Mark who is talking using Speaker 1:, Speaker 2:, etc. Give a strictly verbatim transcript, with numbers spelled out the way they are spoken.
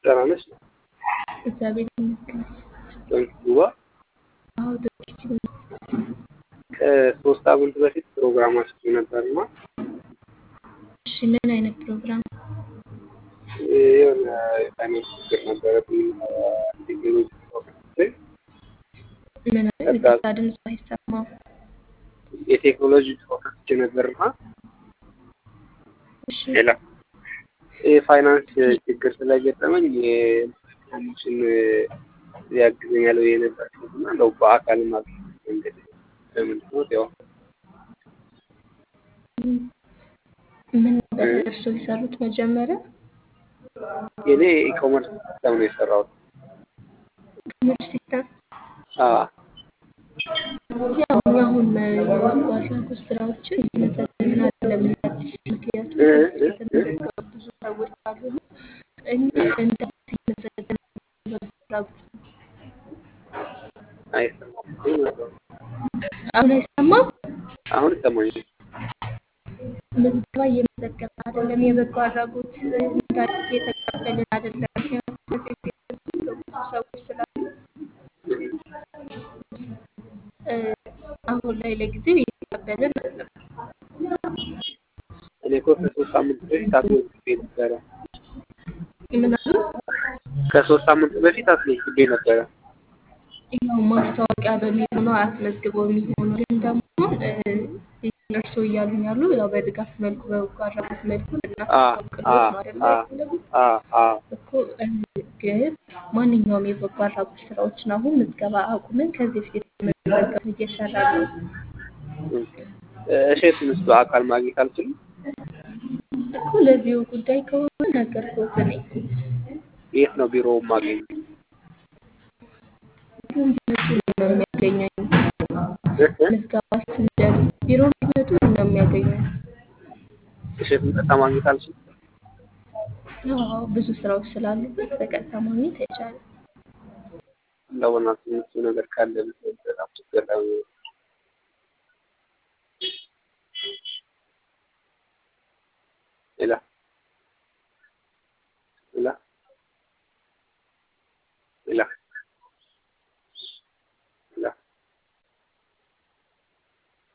Speaker 1: ደህና ነሽ?
Speaker 2: እግዚአብሔር ይመስገን።
Speaker 1: ጠንክዋ
Speaker 2: አዎ ደስ ይላል።
Speaker 1: ከሶስት ሳምንት በፊት ፕሮግራማችን ነበርና
Speaker 2: እሺ ምን አይነት ፕሮግራም?
Speaker 1: የሆነ የፋይናንስ ችግር ነበረብኝ። ቴክኖሎጂ ፕሮግራም
Speaker 2: ምን አይነት ይቅርታ ድምፁ አይሰማም።
Speaker 1: የቴክኖሎጂ ፕሮግራም ነበርና
Speaker 2: እሺ
Speaker 1: ሌላ የፋይናንስ ችግር ስለገጠመኝ የፕሮሞሽን ያግዘኛል ብዬ ነበር እና ነው በአካል ማለት እንግዲህ ለምንድን ነው ያው
Speaker 2: ምን ነበር እርሱ የሰሩት መጀመሪያ?
Speaker 1: የኔ ኢኮመርስ ሲስተም ነው የሰራሁት።
Speaker 2: ኢኮመርስ ሲስተም
Speaker 1: አዎ
Speaker 2: ያው እኛ አሁን የበጎ አድራጎት ስራዎችን እየመዘገብን አይደለም። ምክንያቱም የተመዘገቡ ብዙ ሰዎች አሉ። እኛ እንደ መዘገብን በጎ አድራጎት ነው።
Speaker 1: አይሰማም።
Speaker 2: አሁን አይሰማም?
Speaker 1: አሁን ይሰማኛል።
Speaker 2: ምዝገባ እየመዘገብን አይደለም። የበጎ አድራጎት እንዳዲስ እየተቀበልን አይደለም። ምክንያቱም ከዚህ በፊት የተመዘገቡ ብዙ ሰዎች ስላሉ አሁን ላይ ለጊዜው እየተቀበልን አይደለም።
Speaker 1: እኔ እኮ ከሶስት ሳምንት በፊት አስመዝግቤ ነበረ።
Speaker 2: ምን አሉ?
Speaker 1: ከሶስት ሳምንት በፊት አስመዝግቤ ነበረ።
Speaker 2: ያው ማስታወቂያ በሚል ነው አስመዝግበው የሚሆነው። ግን ደግሞ እነርሱ እያሉኝ ያሉ ያው በድጋፍ መልኩ በበጎ አድራጎት መልኩ እናስተዋውቅሎት ነው አይደለ የፈለጉት እኮ። ግን ማንኛውም የበጎ አድራጎት ስራዎችን አሁን ምዝገባ አቁመን ከዚህ በፊት የተመዘገቡ እየሰራን ነው።
Speaker 1: እሸቱን እሱ በአካል ማግኘት አልችልም
Speaker 2: እኮ ለዚሁ ጉዳይ ከሆነ ነገርኩት። እኔ
Speaker 1: የት ነው ቢሮው ማግኘት?
Speaker 2: ግን ቢመጡ ነው የሚያገኘኝ። ምዝገባ ስንጨርስ ቢሮ ቢመጡ ነው የሚያገኘኝ።
Speaker 1: እሸቱን ቀጥታ ማግኘት አልችልም።
Speaker 2: ያው ብዙ ስራዎች ስላሉበት በቀጥታ ማግኘት አይቻልም።
Speaker 1: ለወናት እሱ ነገር ካለ በጣም ችግር ነው። ሌላ